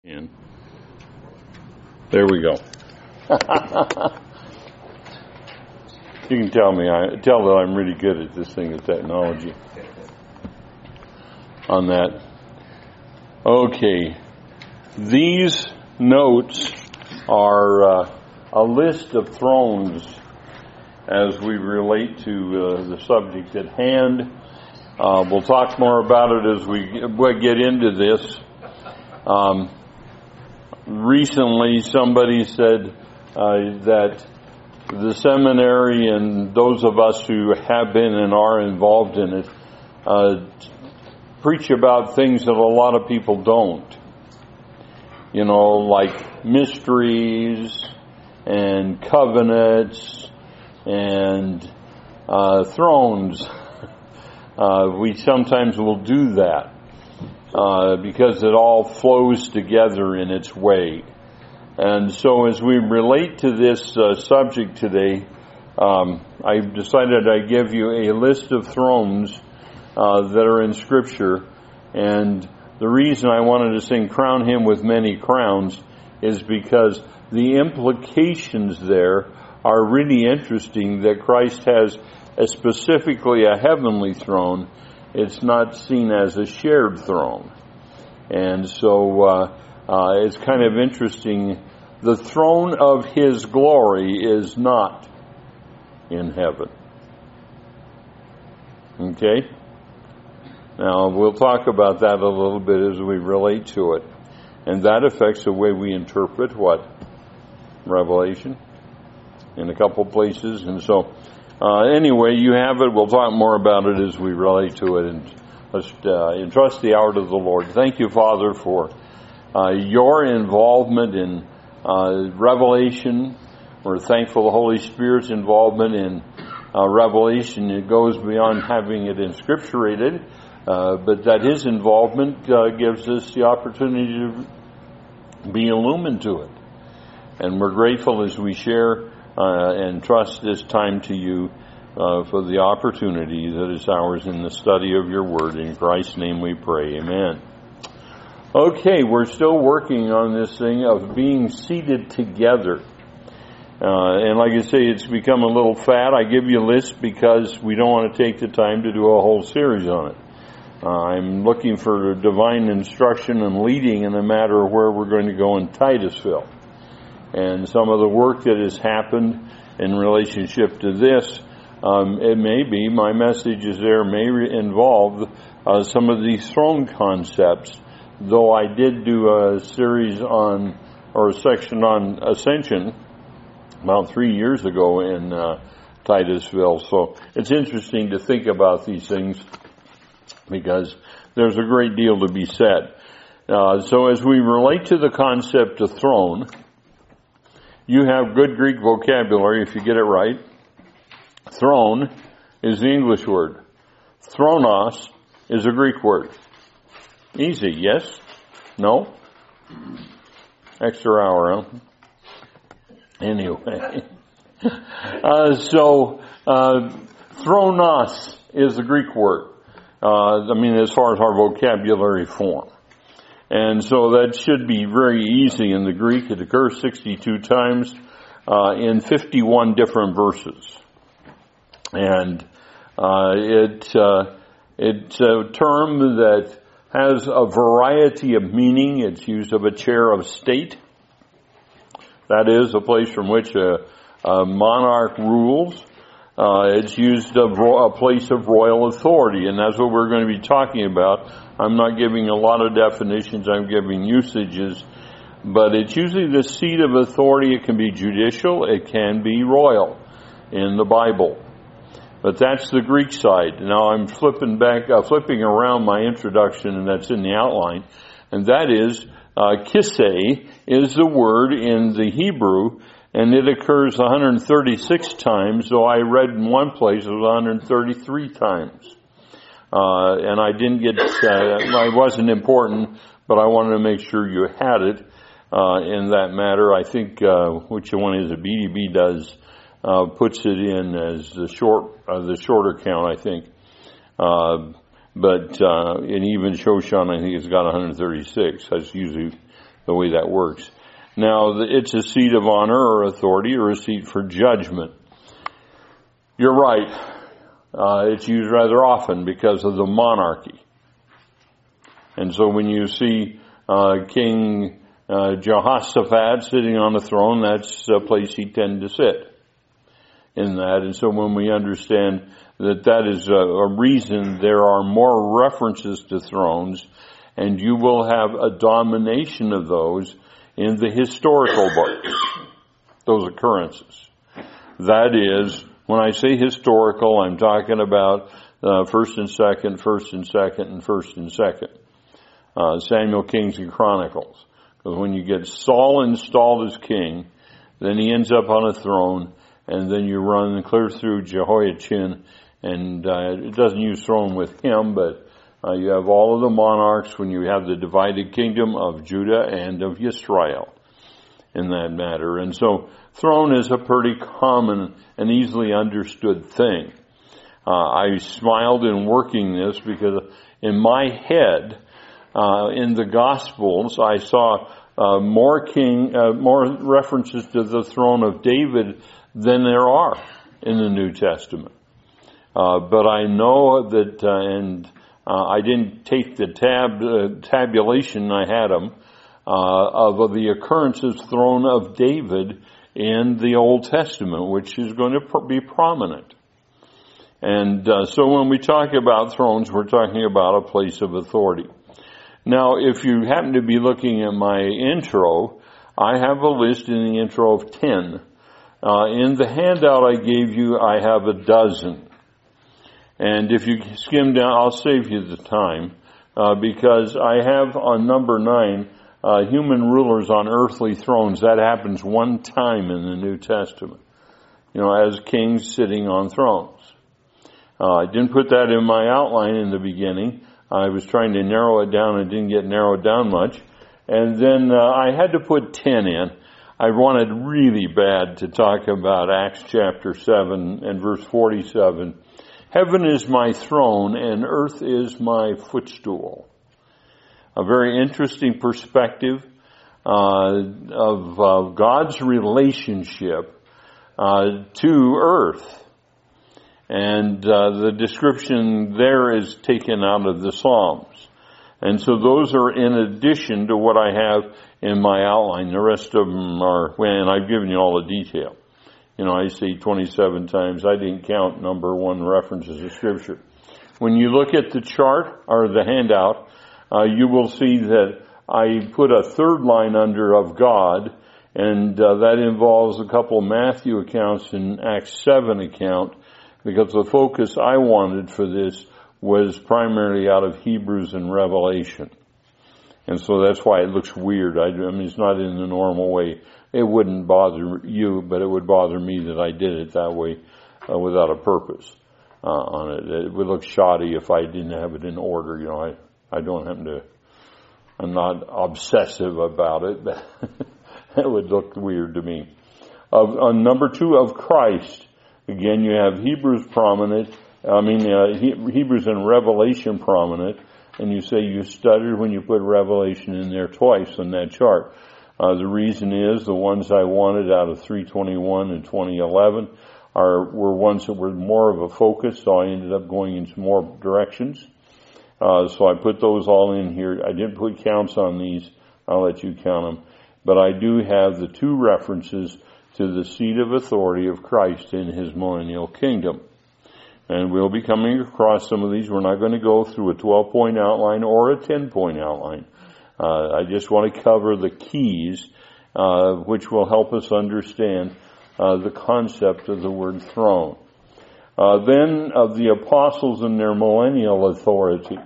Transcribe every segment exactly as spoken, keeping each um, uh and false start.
And there we go. You can tell me, I tell that I'm really good at this thing of technology on that. Okay, these notes are uh, a list of thrones as we relate to uh, the subject at hand. Uh, we'll talk more about it as we get into this. Um, recently, somebody said uh, that the seminary and those of us who have been and are involved in it uh, preach about things that a lot of people don't. You know, like mysteries and covenants and uh, thrones. Uh, we sometimes will do that uh, because it all flows together in its way. And so as we relate to this uh, subject today, um, I decided I'd give you a list of thrones uh, that are in Scripture. And the reason I wanted to sing Crown Him with Many Crowns is because the implications there are really interesting, that Christ has a specifically a heavenly throne. It's not seen as a shared throne. And so uh, uh, it's kind of interesting. The throne of His glory is not in heaven. Okay? Now, we'll talk about that a little bit as we relate to it. And that affects the way we interpret what? Revelation in a couple places. And so, uh, anyway, you have it. We'll talk more about it as we relate to it. And let's uh, entrust the hour to the Lord. Thank you, Father, for uh, your involvement in uh, Revelation. We're thankful the Holy Spirit's involvement in uh, Revelation. It goes beyond having it inscripturated, uh, but that His involvement uh, gives us the opportunity to be illumined to it. And we're grateful as we share uh, and trust this time to you uh, for the opportunity that is ours in the study of your word. In Christ's name we pray. Amen. Okay, we're still working on this thing of being seated together. Uh, and like I say, it's become a little fat. I give you a list because we don't want to take the time to do a whole series on it. Uh, I'm looking for divine instruction and leading in the matter of where we're going to go in Titusville. And some of the work that has happened in relationship to this, um, it may be, my messages there may re- involve uh, some of these throne concepts, though I did do a series on, or a section on ascension about three years ago in uh, Titusville. So it's interesting to think about these things because there's a great deal to be said. Uh, so as we relate to the concept of throne, you have good Greek vocabulary if you get it right. Throne is the English word. Thronos is a Greek word. Easy, yes? No? Extra hour, huh? Anyway. uh, so, uh, thronos is the Greek word. Uh, I mean, as far as our vocabulary form. And so that should be very easy in the Greek. It occurs sixty-two times uh, in fifty-one different verses. And uh, it uh, it's a term that has a variety of meaning. It's used of a chair of state. That is a place from which a, a monarch rules. Uh, it's used of a place of royal authority, and that's what we're going to be talking about. I'm not giving a lot of definitions, I'm giving usages, but it's usually the seat of authority. It can be judicial, it can be royal in the Bible. But that's the Greek side. Now I'm flipping back, uh, flipping around my introduction, and that's in the outline, and that is, uh, kisei is the word in the Hebrew, and it occurs one hundred thirty-six times, though I read in one place it was one hundred thirty-three times. Uh, and I didn't get, uh, it wasn't important, but I wanted to make sure you had it, uh, in that matter. I think, uh, which one is it? B D B does, uh, puts it in as the short, uh, the shorter count, I think. Uh, but, uh, and even Shoshan, I think it's got one hundred thirty-six. That's usually the way that works. Now, it's a seat of honor or authority or a seat for judgment. You're right. Uh, it's used rather often because of the monarchy. And so when you see uh, King uh, Jehoshaphat sitting on the throne, that's a place he tended to sit in that. And so when we understand that that is a, a reason there are more references to thrones, and you will have a domination of those in the historical books, those occurrences. That is, when I say historical, I'm talking about uh, first and second, first and second, and first and second. Uh, Samuel, Kings, and Chronicles. Because when you get Saul installed as king, then he ends up on a throne, and then you run clear through Jehoiachin, and uh, it doesn't use throne with him, but uh, you have all of the monarchs when you have the divided kingdom of Judah and of Israel in that matter. And so throne is a pretty common and easily understood thing. Uh, I smiled in working this because in my head, uh, in the Gospels, I saw uh, more king, uh, more references to the throne of David than there are in the New Testament. Uh, but I know that, uh, and uh, I didn't take the tab uh, tabulation. I had them uh, of the occurrences throne of David in the Old Testament, which is going to pr- be prominent. And uh, so when we talk about thrones, we're talking about a place of authority. Now, if you happen to be looking at my intro, I have a list in the intro of ten. Uh, in the handout I gave you, I have a dozen. And if you skim down, I'll save you the time, uh, because I have on number nine, uh, human rulers on earthly thrones. That happens one time in the New Testament, you know, as kings sitting on thrones. Uh, I didn't put that in my outline in the beginning. I was trying to narrow it down and didn't get narrowed down much. And then uh, I had to put ten in. I wanted really bad to talk about Acts chapter seven and verse forty-seven. Heaven is my throne and earth is my footstool. A very interesting perspective uh, of uh, God's relationship uh, to earth. And uh, the description there is taken out of the Psalms. And so those are in addition to what I have in my outline. The rest of them are, and I've given you all the detail. You know, I see twenty-seven times. I didn't count number one references of Scripture. When you look at the chart or the handout, uh, you will see that I put a third line under of God, and uh, that involves a couple of Matthew accounts and Acts seven account, because the focus I wanted for this was primarily out of Hebrews and Revelation. And so that's why it looks weird. I, I mean, it's not in the normal way. It wouldn't bother you, but it would bother me that I did it that way uh, without a purpose uh, on it. It would look shoddy if I didn't have it in order. You know, I, I don't happen to, I'm not obsessive about it, but it would look weird to me. Of, on number two, of Christ. Again, you have Hebrews prominent, I mean, uh, he, Hebrews and Revelation prominent, and you say you stuttered when you put Revelation in there twice on that chart. Uh, the reason is the ones I wanted out of three twenty-one and twenty eleven are, were ones that were more of a focus, so I ended up going in some more directions. Uh, so I put those all in here. I didn't put counts on these. I'll let you count them. But I do have the two references to the seat of authority of Christ in his millennial kingdom. And we'll be coming across some of these. We're not going to go through a twelve-point outline or a ten-point outline. Uh, I just want to cover the keys, uh, which will help us understand uh, the concept of the word throne. Uh, then of the apostles and their millennial authority.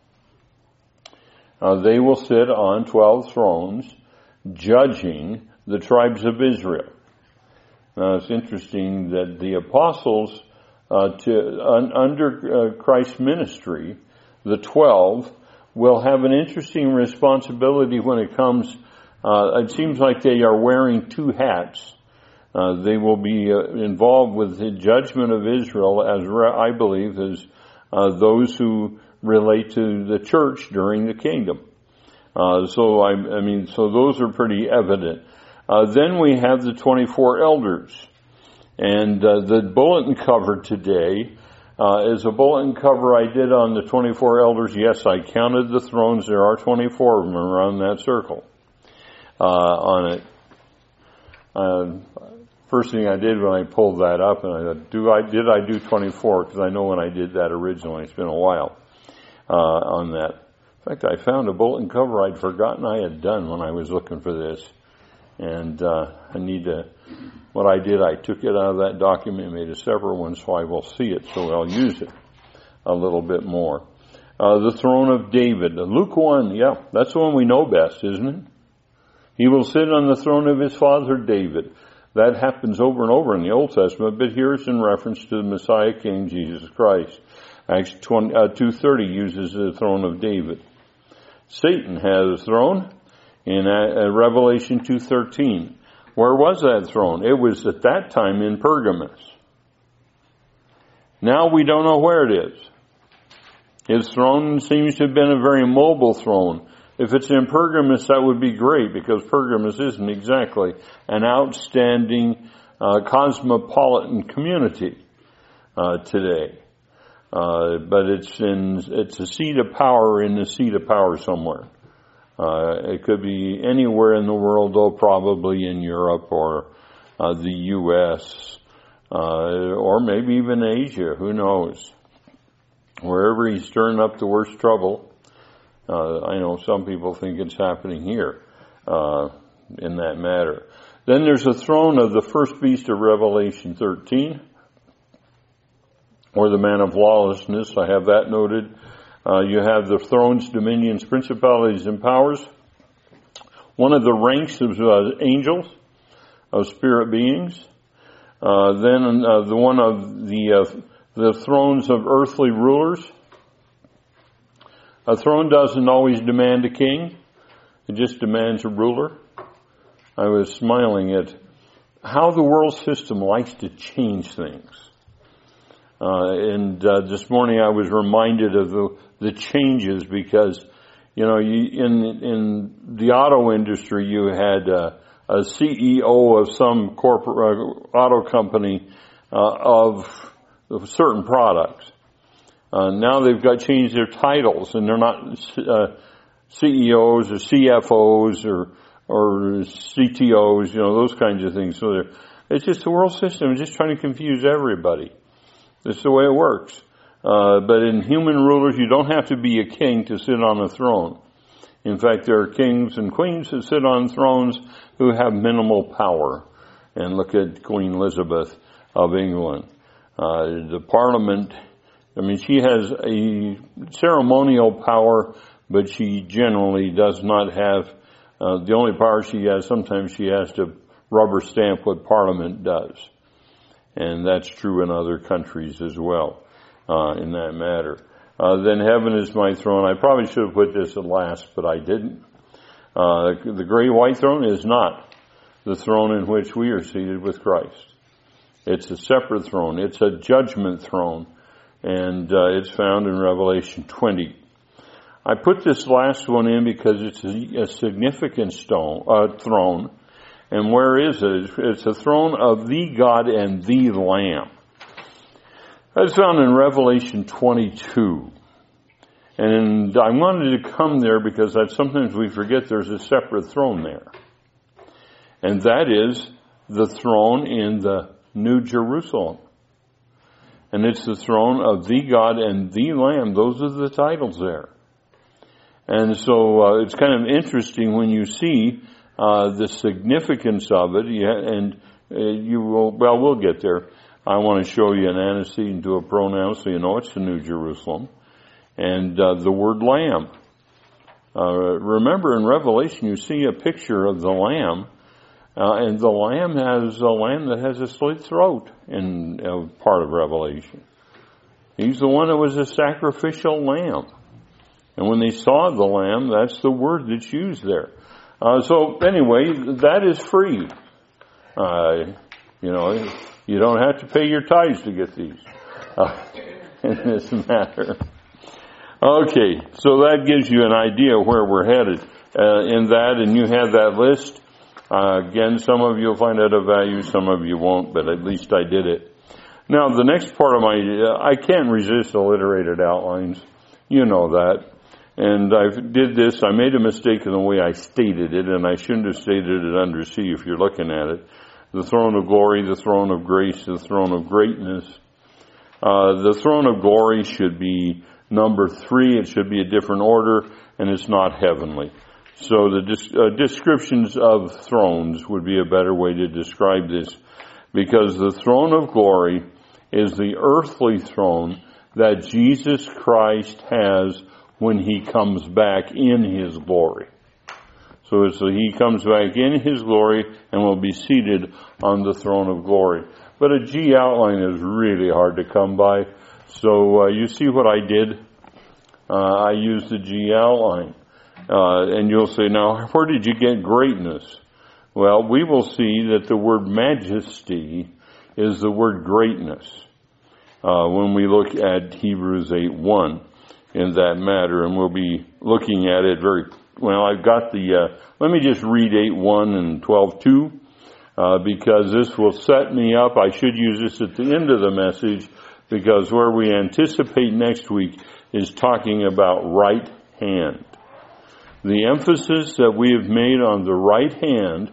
Uh, they will sit on twelve thrones, judging the tribes of Israel. Now it's interesting that the apostles, uh, to un, under uh, Christ's ministry, the twelve, will have an interesting responsibility when it comes, uh, it seems like they are wearing two hats. Uh, they will be uh, involved with the judgment of Israel, as re- I believe, as uh, those who relate to the church during the kingdom. Uh, so I, I mean, so those are pretty evident. Uh, then we have the twenty-four elders. And uh, the bulletin cover today uh, is a bulletin cover I did on the twenty-four elders. Yes, I counted the thrones. There are twenty-four of them around that circle uh, on it. Uh, first thing I did when I pulled that up, and I thought, do I, did I do twenty-four? Because I know when I did that originally, it's been a while uh, on that. In fact, I found a bulletin cover I'd forgotten I had done when I was looking for this. And uh, I need to, what I did, I took it out of that document, made a separate one so I will see it, so I'll use it a little bit more. Uh, the throne of David. Luke one, yeah, that's the one we know best, isn't it? He will sit on the throne of his father David. That happens over and over in the Old Testament, but here it's in reference to the Messiah King, Jesus Christ. Acts two thirty uses the throne of David. Satan has a throne in uh, Revelation two thirteen. Where was that throne? It was at that time in Pergamos. Now we don't know where it is. His throne seems to have been a very mobile throne. If it's in Pergamos, that would be great, because Pergamos isn't exactly an outstanding uh, cosmopolitan community uh, today. Uh, but it's in, it's a seat of power in the seat of power somewhere. Uh, it could be anywhere in the world, though probably in Europe or uh, the U S, uh, or maybe even Asia, who knows. Wherever he's stirring up the worst trouble, uh, I know some people think it's happening here uh, in that matter. Then there's a throne of the first beast of Revelation thirteen, or the man of lawlessness. I have that noted. Uh, you have the thrones, dominions, principalities, and powers. One of the ranks of uh, angels, of spirit beings. Uh, then uh, the one of the uh, the thrones of earthly rulers. A throne doesn't always demand a king. It just demands a ruler. I was smiling at how the world system likes to change things. Uh, and uh, this morning I was reminded of the, the changes because, you know, you, in in the auto industry you had uh, a C E O of some corporate uh, auto company uh, of, of certain products. Uh, now they've got changed their titles, and they're not uh, C E Os or C F Os or or C T Os, you know, those kinds of things. So they're, it's just the world system is just trying to confuse everybody. That's the way it works. Uh, but in human rulers, you don't have to be a king to sit on a throne. In fact, there are kings and queens that sit on thrones who have minimal power. And look at Queen Elizabeth of England. Uh, the Parliament, I mean, she has a ceremonial power, but she generally does not have, uh, the only power she has, sometimes she has to rubber stamp what Parliament does. And that's true in other countries as well, uh, in that matter. Uh, then heaven is my throne. I probably should have put this at last, but I didn't. Uh, the great white throne is not the throne in which we are seated with Christ. It's a separate throne. It's a judgment throne. And uh, it's found in Revelation twenty. I put this last one in because it's a, a significant stone, uh, throne. And where is it? It's a throne of the God and the Lamb. That's found in Revelation twenty-two. And I wanted to come there because that sometimes we forget there's a separate throne there. And that is the throne in the New Jerusalem. And it's the throne of the God and the Lamb. Those are the titles there. And so uh, it's kind of interesting when you see uh, the significance of it. Yeah, and uh, you will, well, we'll get there. I want to show you an antecedent to a pronoun so you know it's the New Jerusalem. And uh, the word lamb. Uh, remember in Revelation you see a picture of the lamb. Uh, and the lamb has a lamb that has a slit throat in uh, part of Revelation. He's the one that was a sacrificial lamb. And when they saw the lamb, that's the word that's used there. Uh, so anyway, that is free. Uh, you know, you don't have to pay your tithes to get these uh, in this matter. Okay, so that gives you an idea where we're headed. uh, in that, and you have that list. Uh, again, some of you will find out of value, some of you won't, but at least I did it. Now, the next part of my, uh, I can't resist alliterated outlines. You know that. And I did this, I made a mistake in the way I stated it, and I shouldn't have stated it under C if you're looking at it. The throne of glory, the throne of grace, the throne of greatness. Uh, the throne of glory should be number three. It should be a different order, and it's not heavenly. So the des- uh, descriptions of thrones would be a better way to describe this, because the throne of glory is the earthly throne that Jesus Christ has when he comes back in his glory. So it's a, he comes back in his glory and will be seated on the throne of glory. But a G outline is really hard to come by. So uh, you see what I did? Uh, I used the G outline. Uh, and you'll say, now, where did you get greatness? Well, we will see that the word majesty is the word greatness uh, when we look at Hebrews eight one in that matter. And we'll be looking at it very Well, I've got the, uh, let me just read eight one and twelve two, uh, because this will set me up. I should use this at the end of the message, because where we anticipate next week is talking about right hand. The emphasis that we have made on the right hand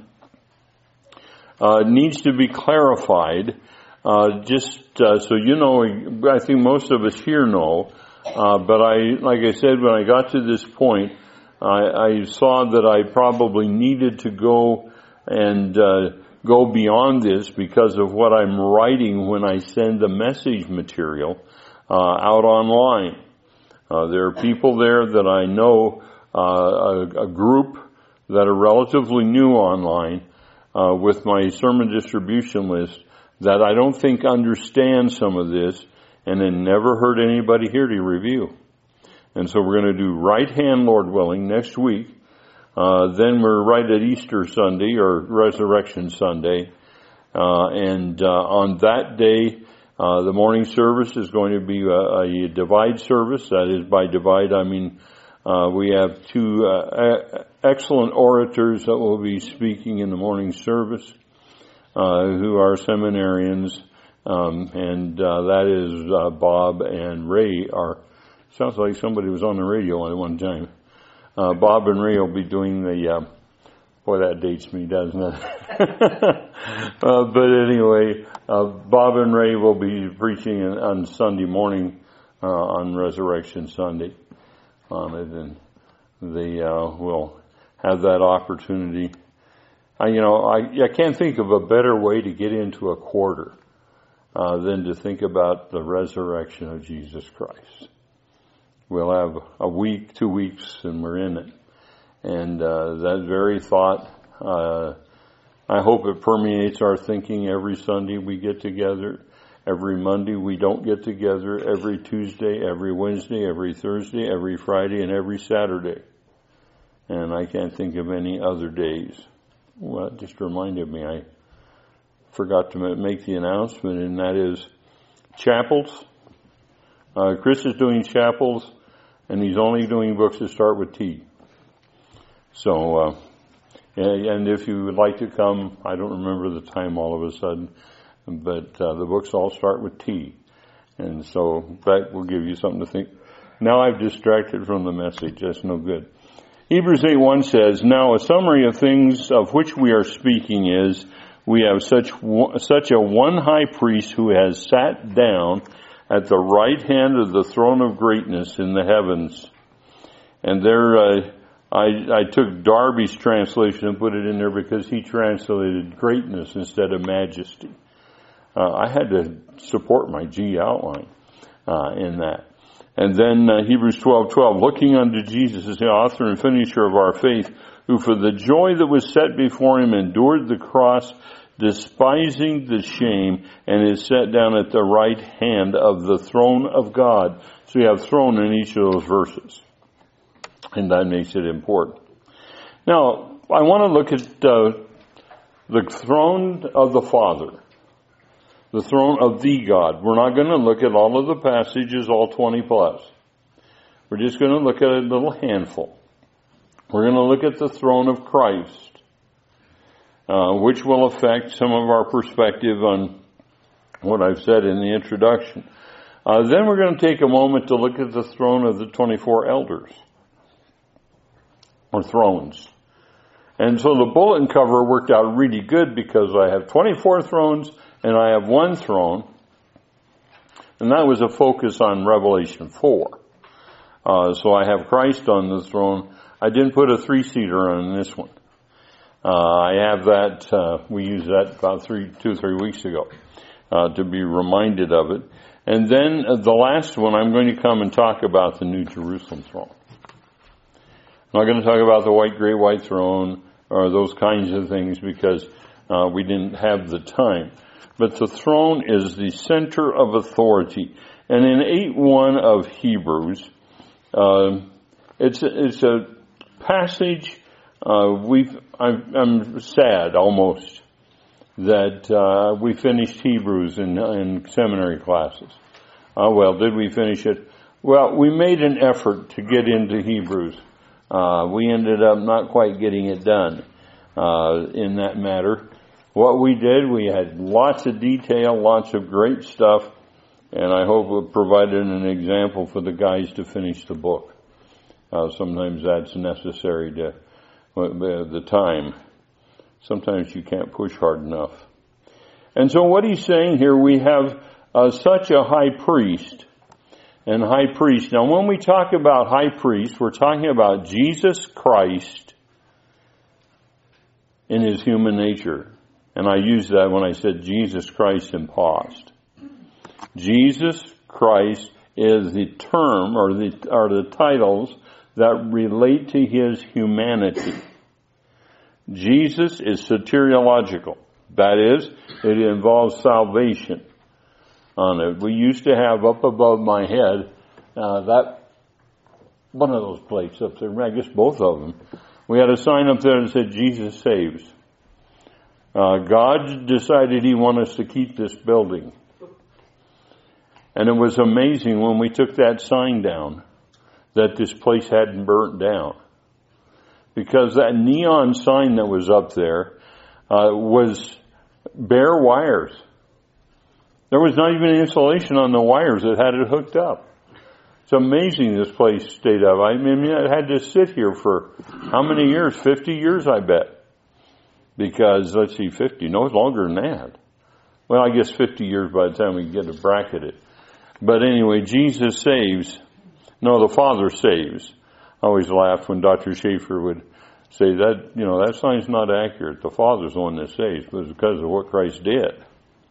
uh, needs to be clarified, uh, just uh, so you know. I think most of us here know, uh, but I, like I said, when I got to this point, I, I saw that I probably needed to go and uh, go beyond this because of what I'm writing when I send the message material uh, out online. Uh, there are people there that I know, uh, a, a group that are relatively new online uh, with my sermon distribution list that I don't think understand some of this, and then never heard anybody here to review. And so we're going to do right hand, Lord willing, next week. Uh, then we're right at Easter Sunday or Resurrection Sunday. Uh, and uh, on that day, uh, the morning service is going to be a, a divide service. That is, by divide, I mean uh, we have two uh, excellent orators that will be speaking in the morning service, uh, who are seminarians. Um, and uh, that is uh, Bob and Ray are... Sounds like somebody was on the radio at one time. Uh, Bob and Ray will be doing the, uh, boy, that dates me, doesn't it? uh, but anyway, uh, Bob and Ray will be preaching on Sunday morning, uh, on Resurrection Sunday on it, and they, uh, will have that opportunity. I, you know, I, I can't think of a better way to get into a quarter, uh, than to think about the resurrection of Jesus Christ. We'll have a week, two weeks, and we're in it. And uh, that very thought, uh, I hope it permeates our thinking every Sunday we get together. Every Monday we don't get together. Every Tuesday, every Wednesday, every Thursday, every Friday, and every Saturday. And I can't think of any other days. Well, it just reminded me, I forgot to make the announcement, and that is chapels. Uh, Chris is doing chapels, and he's only doing books that start with T. So, uh, and if you would like to come, I don't remember the time all of a sudden, but uh, the books all start with T. And so that will give you something to think. Now I've distracted from the message. That's no good. Hebrews eight one says, now a summary of things of which we are speaking is, we have such such a one high priest who has sat down at the right hand of the throne of greatness in the heavens. And there, uh, I, I took Darby's translation and put it in there because he translated greatness instead of majesty. Uh, I had to support my G outline uh, in that. And then uh, Hebrews twelve twelve, looking unto Jesus as the author and finisher of our faith, who for the joy that was set before him endured the cross, despising the shame, and is set down at the right hand of the throne of God. So you have throne in each of those verses. And that makes it important. Now, I want to look at uh, the throne of the Father. The throne of the God. We're not going to look at all of the passages, all twenty plus. We're just going to look at a little handful. We're going to look at the throne of Christ, uh, which will affect some of our perspective on what I've said in the introduction. Uh, then we're going to take a moment to look at the throne of the twenty-four elders, or thrones. And so the bulletin cover worked out really good because I have twenty-four thrones and I have one throne. And that was a focus on Revelation four. Uh, so I have Christ on the throne. I didn't put a three-seater on this one. Uh, I have that, uh, we used that about three, two or three weeks ago, uh, to be reminded of it. And then uh, the last one, I'm going to come and talk about the New Jerusalem throne. I'm not going to talk about the white, great white throne or those kinds of things because uh, we didn't have the time. But the throne is the center of authority. And in eight one of Hebrews, uh, it's, it's a passage, uh, we've, I'm, I'm sad almost that uh, we finished Hebrews in, in seminary classes. Uh, well, did we finish it? Well, we made an effort to get into Hebrews. Uh, we ended up not quite getting it done uh, in that matter. What we did, we had lots of detail, lots of great stuff, and I hope it provided an example for the guys to finish the book. Uh, sometimes that's necessary to uh, the time. Sometimes you can't push hard enough. And so what he's saying here, we have uh, such a high priest and high priest. Now when we talk about high priest, we're talking about Jesus Christ in his human nature. And I used that when I said Jesus Christ in past. Jesus Christ is the term or the, or the titles that relate to his humanity. Jesus is soteriological. That is, it involves salvation on it. We used to have up above my head, uh, that, one of those plates up there, I guess both of them. We had a sign up there that said, Jesus saves. Uh, God decided he wanted us to keep this building. And it was amazing when we took that sign down that this place hadn't burnt down. Because that neon sign that was up there uh, was bare wires. There was not even insulation on the wires that had it hooked up. It's amazing this place stayed up. I mean, it had to sit here for how many years? fifty years, I bet. Because, let's see, fifty, no, it's longer than that. Well, I guess fifty years by the time we get to bracket it. But anyway, Jesus saves. No, the Father saves. I always laughed when Doctor Schaefer would say that, you know, that sign's not accurate. The Father's the one that saves, but it's because of what Christ did.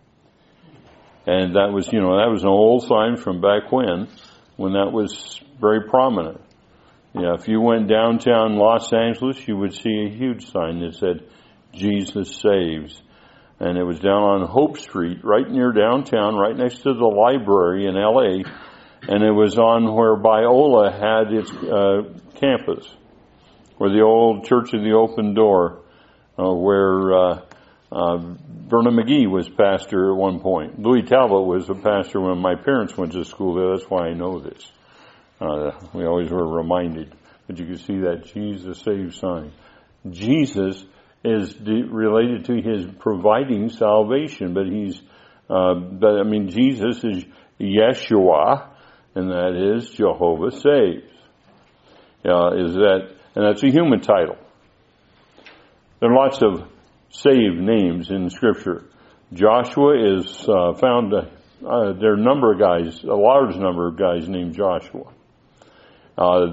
And that was, you know, that was an old sign from back when, when that was very prominent. Yeah, if you went downtown Los Angeles, you would see a huge sign that said, Jesus saves. And it was down on Hope Street, right near downtown, right next to the library in L A, and it was on where Biola had its uh, campus, where the old Church of the Open Door, uh, where uh, uh, Vernon McGee was pastor at one point. Louis Talbot was a pastor when my parents went to school there. That's why I know this. Uh, we always were reminded. But you can see that Jesus saves sign. Jesus is de- related to his providing salvation, but he's, uh, but I mean, Jesus is Yeshua, and that is Jehovah saves. Uh, is that, and that's a human title. There are lots of saved names in Scripture. Joshua is uh, found, uh, uh, there are a number of guys, a large number of guys named Joshua. Uh,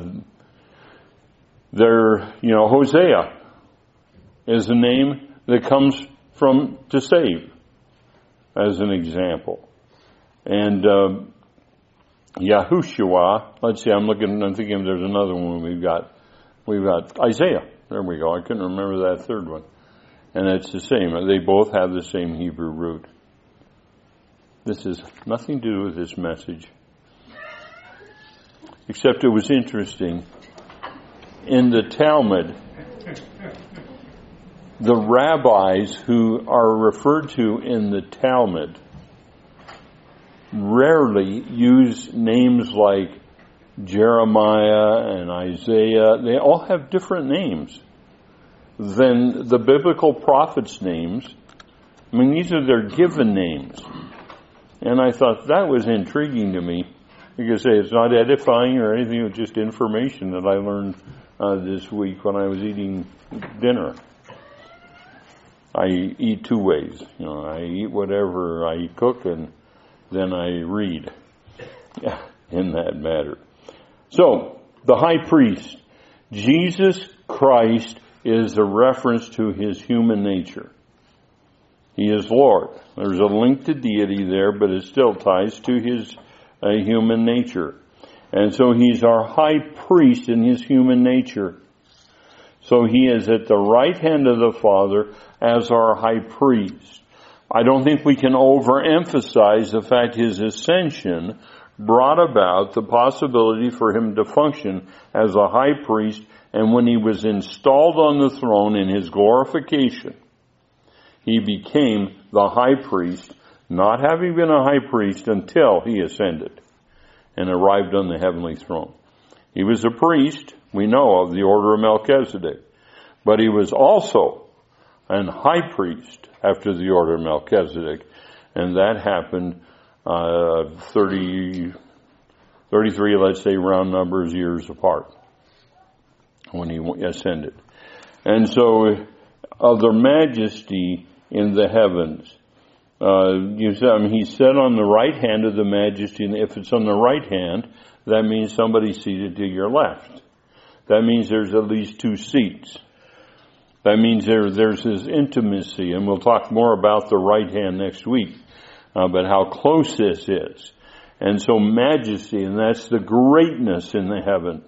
there, you know, Hosea is a name that comes from to save, as an example. And uh, Yahushua, let's see, I'm looking, I'm thinking there's another one we've got. We've got Isaiah. There we go. I couldn't remember that third one. And it's the same. They both have the same Hebrew root. This has nothing to do with this message. Except it was interesting. In the Talmud, the rabbis who are referred to in the Talmud rarely use names like Jeremiah and Isaiah, they all have different names than the biblical prophets' names. I mean, these are their given names. And I thought that was intriguing to me. You could say it's not edifying or anything, it was just information that I learned uh, this week when I was eating dinner. I eat two ways. You know, I eat whatever I cook and then I read in that matter. So, the high priest, Jesus Christ, is a reference to his human nature. He is Lord. There's a link to deity there, but it still ties to his uh, human nature. And so he's our high priest in his human nature. So he is at the right hand of the Father as our high priest. I don't think we can overemphasize the fact his ascension brought about the possibility for him to function as a high priest, and when he was installed on the throne in his glorification, he became the high priest, not having been a high priest until he ascended and arrived on the heavenly throne. He was a priest, we know, of the order of Melchizedek, but he was also an high priest after the order of Melchizedek, and that happened uh, thirty, thirty-three, let's say, round numbers, years apart when he ascended. And so, of the majesty in the heavens, uh, you said, I mean, he's set on the right hand of the majesty, and if it's on the right hand, that means somebody's seated to your left. That means there's at least two seats. That means there, there's his intimacy, and we'll talk more about the right hand next week, uh, but how close this is. And so majesty, and that's the greatness in the heavens.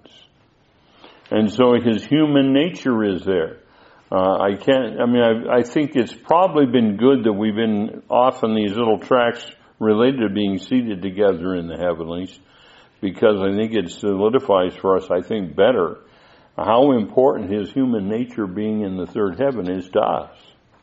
And so his human nature is there. Uh, I can't, I mean, I, I think it's probably been good that we've been off on these little tracks related to being seated together in the heavenlies, because I think it solidifies for us, I think, better how important his human nature being in the third heaven is to us.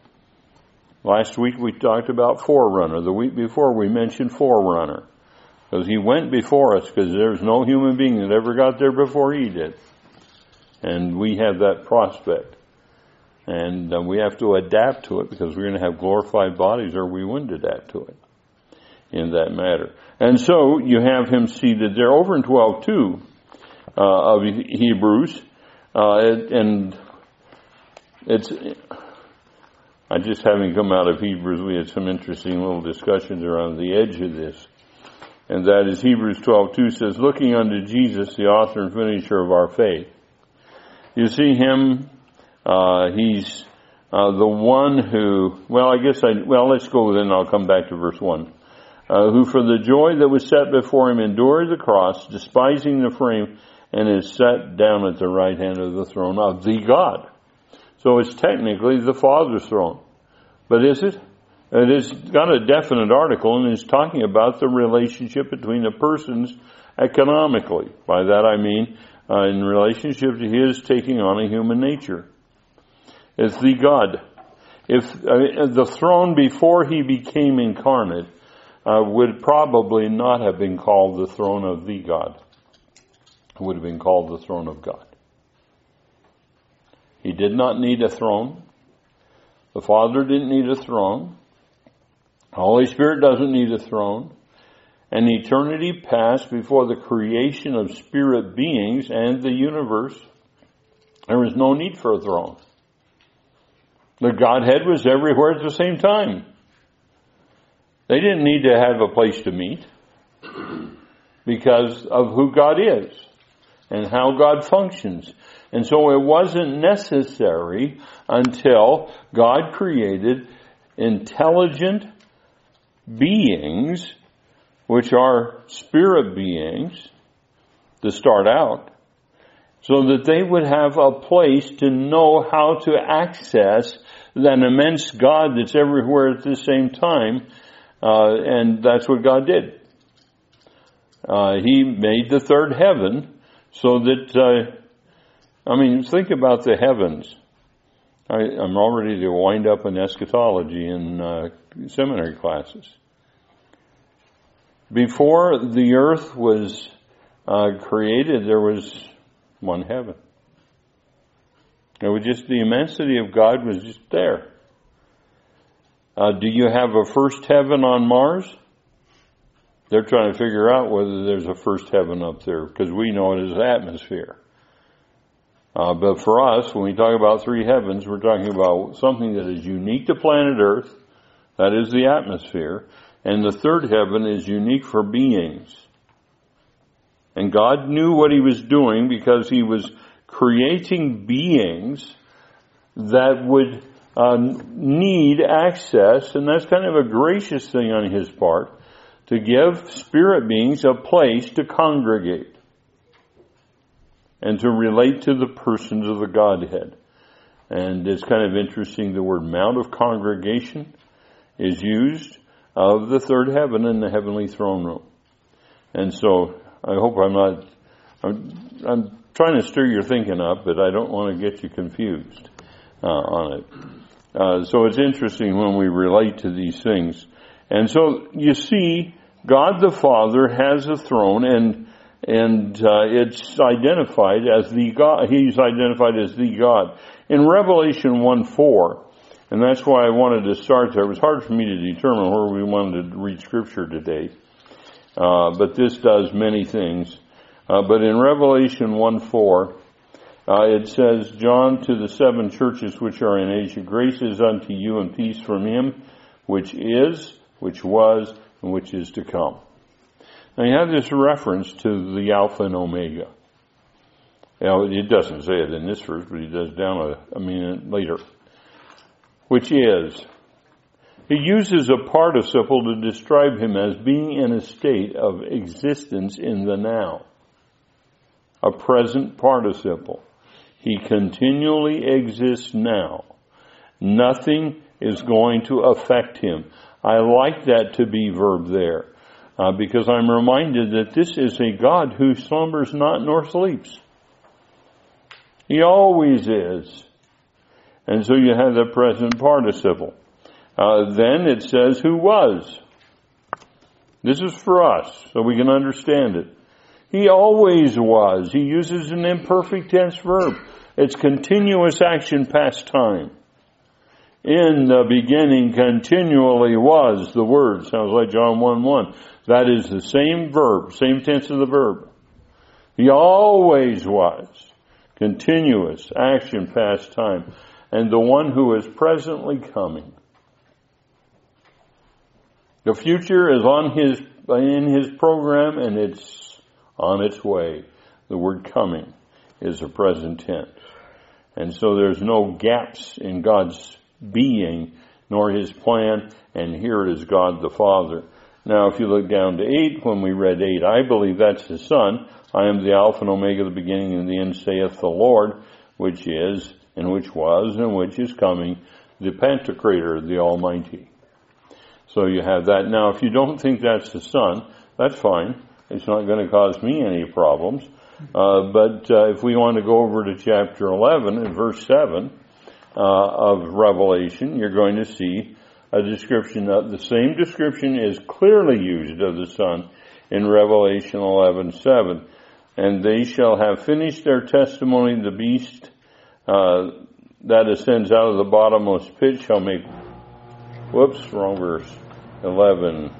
Last week we talked about Forerunner. The week before we mentioned Forerunner, because he went before us, because there's no human being that ever got there before he did. And we have that prospect. And uh, we have to adapt to it, because we're going to have glorified bodies, or we wouldn't adapt to it in that matter. And so you have him seated there. Over in twelve two uh, of Hebrews, uh, and it's, I just having come out of Hebrews, we had some interesting little discussions around the edge of this. And that is Hebrews twelve two says, looking unto Jesus, the author and finisher of our faith. You see him. Uh, he's uh, the one who, well, I guess I, well, let's go then, I'll come back to verse one. Uh, who for the joy that was set before him endured the cross, despising the frame, and is set down at the right hand of the throne of the God. So it's technically the Father's throne. But is it? It has got a definite article, and is talking about the relationship between the persons economically. By that I mean uh, in relationship to his taking on a human nature. It's the God. If uh, the throne before he became incarnate uh, would probably not have been called the throne of the God. It would have been called the throne of God. He did not need a throne. The Father didn't need a throne. The Holy Spirit doesn't need a throne. And eternity passed before the creation of spirit beings and the universe. There was no need for a throne. The Godhead was everywhere at the same time. They didn't need to have a place to meet because of who God is and how God functions. And so it wasn't necessary until God created intelligent beings, which are spirit beings, to start out, so that they would have a place to know how to access that immense God that's everywhere at the same time. Uh, and that's what God did. Uh, he made the third heaven so that, uh, I mean, think about the heavens. I, I'm all ready to wind up in eschatology in uh, seminary classes. Before the earth was uh, created, there was one heaven. It was just the immensity of God was just there. Uh, do you have a first heaven on Mars? They're trying to figure out whether there's a first heaven up there, because we know it as atmosphere. Uh, but for us, when we talk about three heavens, we're talking about something that is unique to planet Earth. That is the atmosphere. And the third heaven is unique for beings. And God knew what he was doing because he was creating beings that would uh, need access, and that's kind of a gracious thing on his part, to give spirit beings a place to congregate and to relate to the persons of the Godhead. And it's kind of interesting, the word mount of congregation is used of the third heaven in the heavenly throne room. And so I hope I'm not, I'm, I'm trying to stir your thinking up, but I don't want to get you confused uh, on it. Uh, so it's interesting when we relate to these things. And so you see, God the Father has a throne, and and uh, it's identified as the God. He's identified as the God. In Revelation one four, and that's why I wanted to start there. It was hard for me to determine where we wanted to read Scripture today, uh, but this does many things. Uh, but in Revelation one four, uh, it says, John, to the seven churches which are in Asia, grace is unto you and peace from him, which is, which was, and which is to come. Now you have this reference to the Alpha and Omega. Now, it doesn't say it in this verse, but he does down a, a minute later. Which is, he uses a participle to describe him as being in a state of existence in the now. A present participle. He continually exists now. Nothing is going to affect him. I like that to be verb there, uh, because I'm reminded that this is a God who slumbers not nor sleeps. He always is. And so you have the present participle. Uh, then it says who was. This is for us, so we can understand it. He always was. He uses an imperfect tense verb. It's continuous action past time. In the beginning continually was the word. Sounds like John one one. That is the same verb, same tense of the verb. He always was. Continuous action past time. And the one who is presently coming. The future is on his, in his program, and it's on its way. The word coming is a present tense. And so there's no gaps in God's being, nor his plan, and here is God the Father. Now, if you look down to eight, when we read eight, I believe that's the Son. I am the Alpha and Omega, the beginning and the end, saith the Lord, which is, and which was, and which is coming, the Pantocrator, the Almighty. So you have that. Now, if you don't think that's the Son, that's fine. It's not going to cause me any problems. Uh, but uh, if we want to go over to chapter eleven and verse seven uh, of Revelation, you're going to see a description of, the same description is clearly used of the Son in Revelation eleven seven. And they shall have finished their testimony, the beast uh, that ascends out of the bottomless pit shall make, whoops, wrong verse, eleven.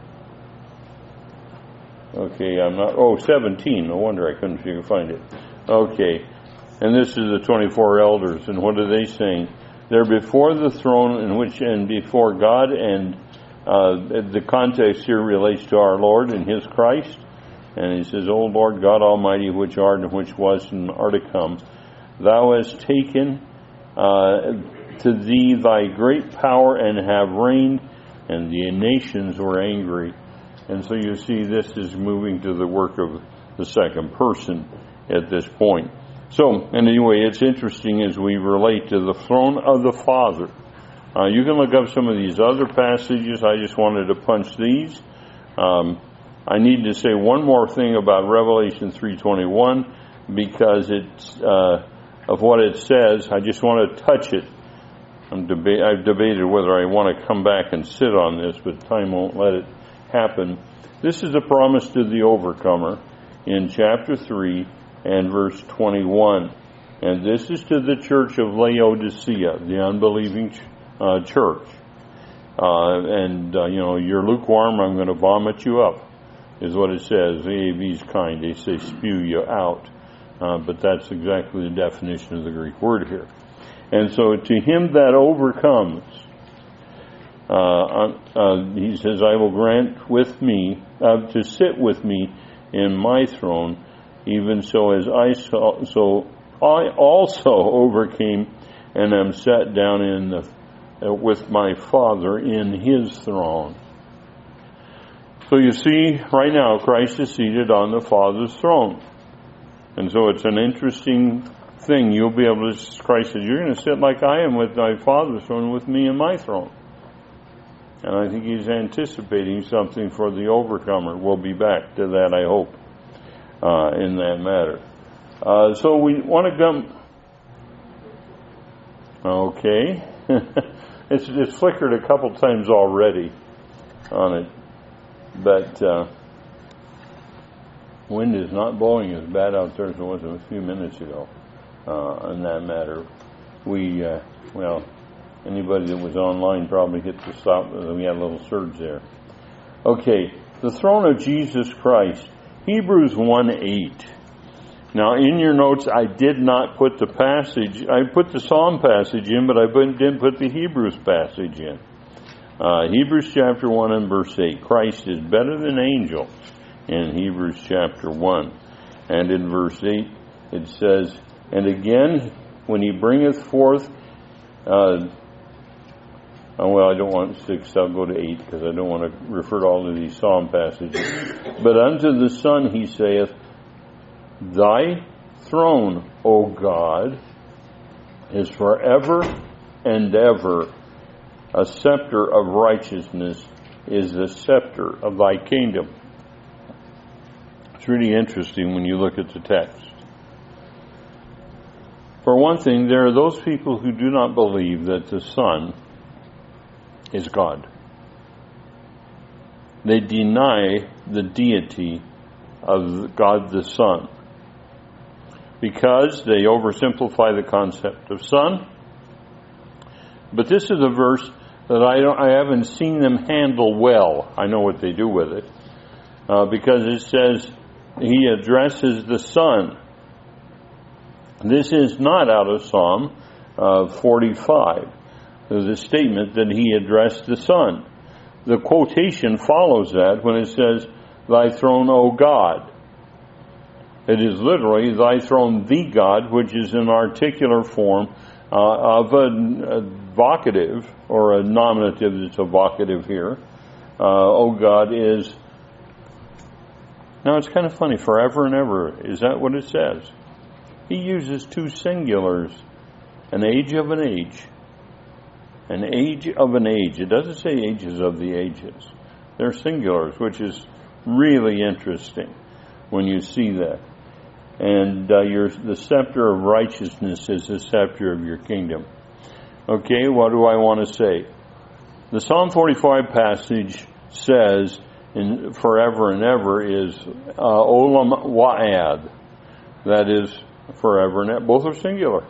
Okay, I'm not, oh, seventeen. No wonder I couldn't figure, find it. Okay. And this is the twenty-four elders. And what are they saying? They're before the throne in which, and before God, and uh, the context here relates to our Lord and his Christ. And he says, O Lord God Almighty, which art and which was and are to come, thou hast taken uh, to thee thy great power and have reigned, and the nations were angry. And so you see this is moving to the work of the second person at this point. So, anyway, it's interesting as we relate to the throne of the Father. Uh, you can look up some of these other passages. I just wanted to punch these. Um, I need to say one more thing about Revelation three twenty-one because it's uh, of what it says. I just want to touch it. I'm deba- I've debated whether I want to come back and sit on this, but time won't let it happen. This is a promise to the overcomer. in chapter three and verse twenty-one. And this is to the church of Laodicea, the unbelieving uh, church. Uh, and, uh, you know, you're lukewarm, I'm going to vomit you up, is what it says. The A A V's kind. They say spew you out. Uh, but that's exactly the definition of the Greek word here. And so to him that overcomes, uh, uh, he says, I will grant with me, uh, to sit with me in my throne, even so as I saw, so I also overcame and am sat down in the, uh, with my Father in his throne. So you see, right now, Christ is seated on the Father's throne. And so it's an interesting thing. You'll be able to, Christ says, you're going to sit like I am with my Father's throne, with me in my throne. And I think he's anticipating something for the overcomer. We'll be back to that, I hope, uh, in that matter. Uh, so we want to come. Okay. it's, it's flickered a couple times already on it. But uh, wind is not blowing as bad out there as it was a few minutes ago uh, in that matter. We, uh, well, anybody that was online probably hit the stop. We had a little surge there. Okay, the throne of Jesus Christ. Hebrews one eight. Now, in your notes, I did not put the passage. I put the Psalm passage in, but I didn't put the Hebrews passage in. Uh, Hebrews chapter one and verse eight. Christ is better than angels in Hebrews chapter one. And in verse eight, it says, and again, when he bringeth forth, uh, oh, well, I don't want six, I'll go to eight, because I don't want to refer to all of these Psalm passages. But unto the Son he saith, thy throne, O God, is forever and ever. A scepter of righteousness is the scepter of thy kingdom. It's really interesting when you look at the text. For one thing, there are those people who do not believe that the Son is God. They deny the deity of God the Son because they oversimplify the concept of Son. But this is a verse that I don't, I haven't seen them handle well. I know what they do with it. Uh, because it says he addresses the Son. This is not out of Psalm uh, forty-five. There's a statement that he addressed the Son. The quotation follows that when it says, thy throne, O God. It is literally, thy throne, the God, which is an articular form uh, of a, a vocative, or a nominative that's a vocative here. Uh, O God is, now it's kind of funny, forever and ever. Is that what it says? He uses two singulars, an age of an age. An age of an age. It doesn't say ages of the ages. They're singulars, which is really interesting when you see that. And uh, your, the scepter of righteousness is the scepter of your kingdom. Okay, what do I want to say? The Psalm forty-five passage says, in forever and ever is uh, Olam Wa'ad. That is forever and ever. Both are singular.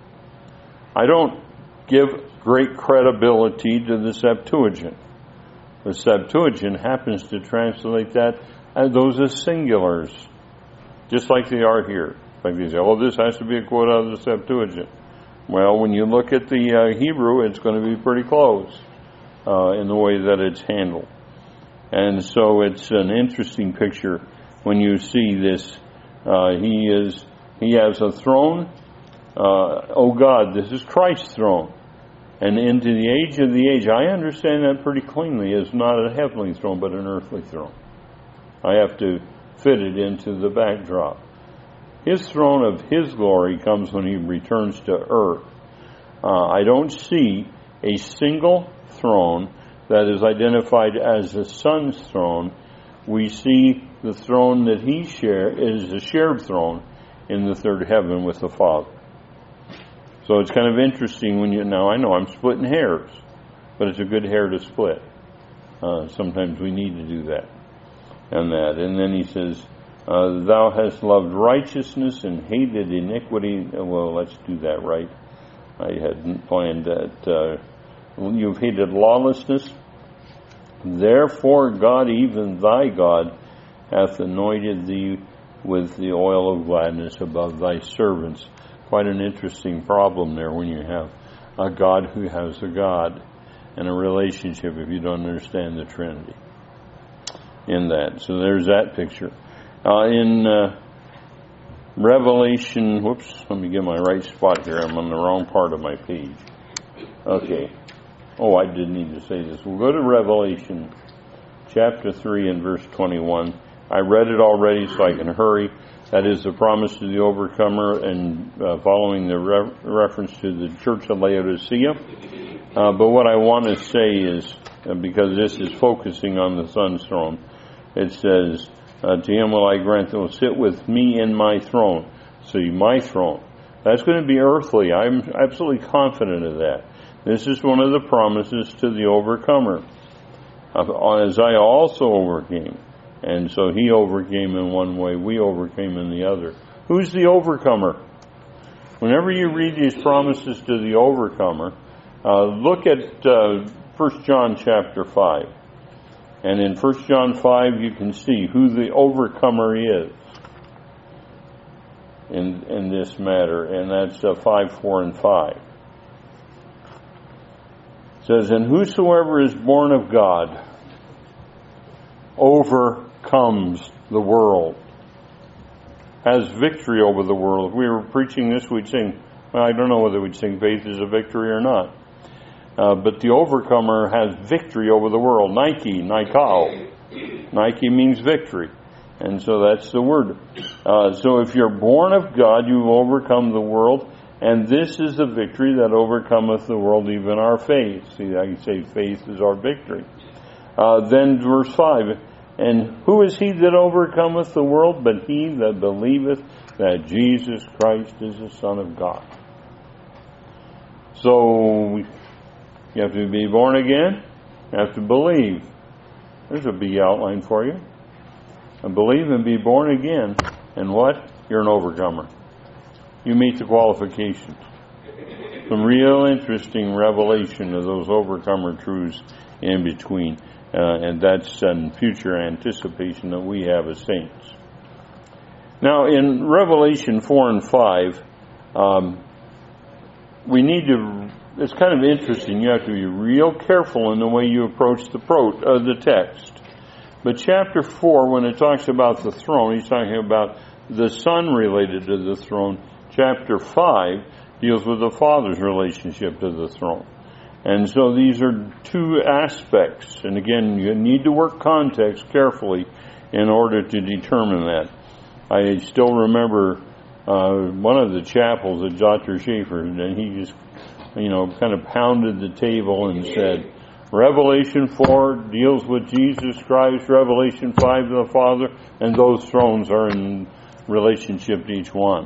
I don't give great credibility to the Septuagint. The Septuagint happens to translate that as those as singulars, just like they are here. Like they say, oh, this has to be a quote out of the Septuagint. Well, when you look at the uh, Hebrew, it's going to be pretty close uh, in the way that it's handled. And so it's an interesting picture when you see this. Uh, he is, he has a throne. Uh, oh God, this is Christ's throne. And into the age of the age, I understand that pretty cleanly. It's not a heavenly throne, but an earthly throne. I have to fit it into the backdrop. His throne of his glory comes when he returns to earth. Uh, I don't see a single throne that is identified as the Son's throne. We see the throne that he share is a shared throne in the third heaven with the Father. So it's kind of interesting when you, now I know I'm splitting hairs, but it's a good hair to split. Uh, sometimes we need to do that and that. And then he says, Uh, thou hast loved righteousness and hated iniquity. Well, let's do that right. I hadn't planned that. Uh, you've hated lawlessness. Therefore God, even thy God, hath anointed thee with the oil of gladness above thy servants. Quite an interesting problem there when you have a God who has a God and a relationship if you don't understand the Trinity in that. So there's that picture. Uh, in uh, Revelation, whoops, let me get my right spot here. I'm on the wrong part of my page. Okay. Oh, I did need to say this. We'll go to Revelation chapter three and verse twenty-one. I read it already, so I can hurry. That is the promise to the overcomer, and uh, following the re- reference to the church of Laodicea. Uh, but what I want to say is, uh, because this is focusing on the Son's throne, it says, Uh, to him will I grant that will sit with me in my throne. See, my throne. That's going to be earthly. I'm absolutely confident of that. This is one of the promises to the overcomer. Uh, as I also overcame. And so he overcame in one way, we overcame in the other. Who's the overcomer? Whenever you read these promises to the overcomer, uh, look at uh, First John chapter five. And in First John five, you can see who the overcomer is in in this matter, and that's uh, five, four, and five. It says, and whosoever is born of God overcomes the world, has victory over the world. If we were preaching this, we'd sing, well, I don't know whether we'd sing faith is a victory or not. Uh, but the overcomer has victory over the world. Nike, Nikao. Nike means victory. And so that's the word. Uh, so if you're born of God, you will overcome the world. And this is the victory that overcometh the world, even our faith. See, I say faith is our victory. Uh, then verse five. And who is he that overcometh the world but he that believeth that Jesus Christ is the Son of God? So you have to be born again. You have to believe. There's a big outline for you. And believe and be born again. And what? You're an overcomer. You meet the qualifications. Some real interesting revelation of those overcomer truths in between. Uh, and that's in future anticipation that we have as saints. Now, in Revelation four and five, um, we need to... It's kind of interesting. You have to be real careful in the way you approach the pro, uh, the text. But chapter four, when it talks about the throne, he's talking about the Son related to the throne. Chapter five deals with the Father's relationship to the throne. And so these are two aspects. And again, you need to work context carefully in order to determine that. I still remember uh, one of the chapels at Doctor Schaefer, and he just you know, kind of pounded the table and said, Revelation four deals with Jesus Christ, Revelation five the Father, and those thrones are in relationship to each one.